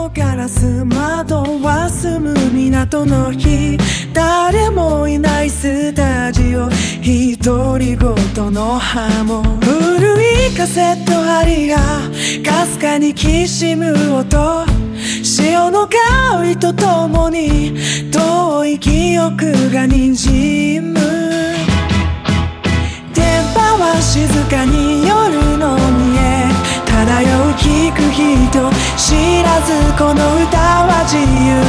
のガラス窓は澄む港の日、誰もいないスタジオ、独り言のハモ、古いカセット針がかすかにきしむ音、潮の香りとともに遠い記憶が滲む。電波は静かに夜の海へ漂う、聞く人知らずこの歌は自由。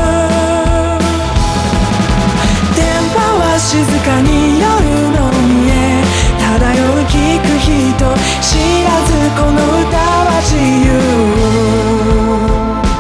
電波は静かに夜の海へ漂う、聞く人知らずこの歌は自由。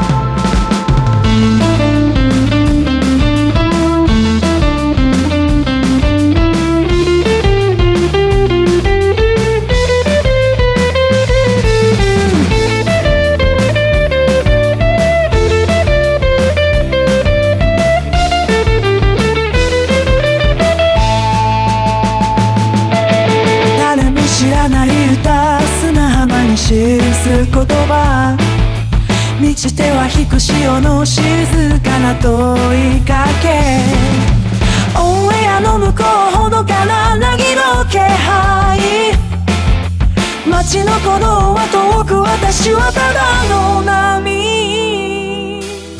知らない歌、砂浜に記す言葉、満ちては引く潮の静かな問いかけ、オンエアの向こうほどから凪の気配、街の鼓動は遠く、私はただの波。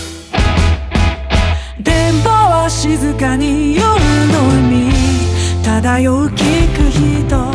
電波は静かに夜の海漂う、聞く人